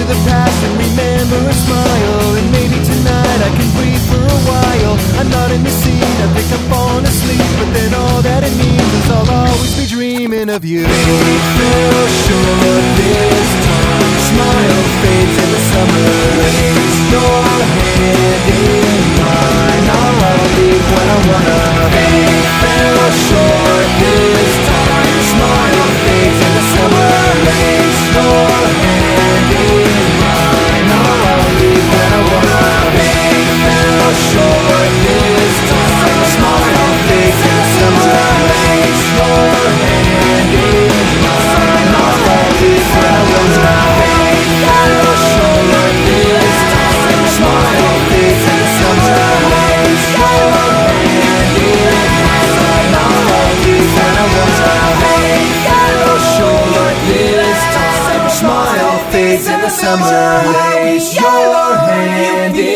the past and remember a smile. And maybe tonight I can breathe for a while. I'm not in the scene, I think I'm falling asleep, but then all that it means is I'll always be dreaming of you. Fate fell short this time. Smile fades in the summer rain. Your hand in mine, I'll leave when I wanna. Fate fell short this time. Smile fades in the summer rain. Your hand in mine, I'll leave when I wanna. Fate fell short this time. Smile fades in the summer rain. Your hand in mine, I'll leave when I wanna. Fate fell short this time. Smile fades in the summer rain. Your hand in mine, I'll leave when I wanna. Fate fell short this time. Smile fades in the summer rain. Your hand in